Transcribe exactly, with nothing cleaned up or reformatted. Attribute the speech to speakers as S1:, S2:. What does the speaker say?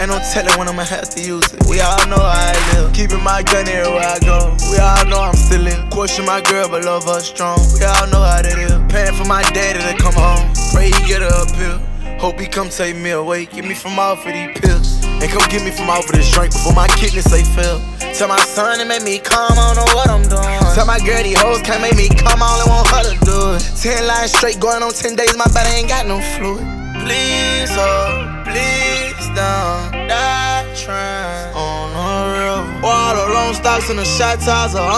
S1: Ain't no telling when I'ma have to use it. We all know how I live. Keeping my gun everywhere I go. We all know I'm still in. Question my girl, but love her strong. We all know how that is. Paying for my daddy to come home. Pray he get her up here. Hope he come take me away. Get me from off of these pills. And come get me from off of this drink before my kidneys say fail. Tell my son it make me calm, I don't know what I'm doing. Tell my girl these hoes can't make me come, I only want her to do it. Ten lines straight going on ten days, my body ain't got no fluid. Please, oh, please don't die trying on the road. All the long stocks and the shot ties are